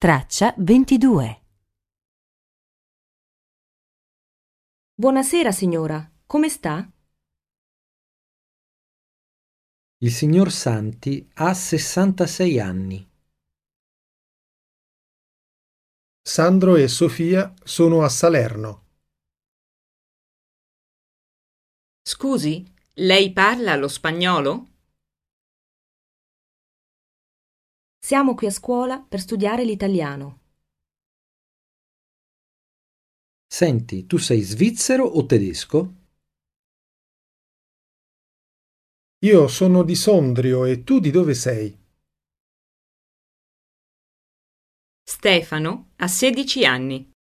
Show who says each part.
Speaker 1: Traccia 22.
Speaker 2: Buonasera signora, come sta?
Speaker 3: Il signor Santi ha 66 anni.
Speaker 4: Sandro e Sofia sono a Salerno.
Speaker 5: Scusi, lei parla lo spagnolo?
Speaker 2: Siamo qui a scuola per studiare l'italiano.
Speaker 3: Senti, tu sei svizzero o tedesco?
Speaker 4: Io sono di Sondrio e tu di dove sei?
Speaker 5: Stefano ha 16 anni.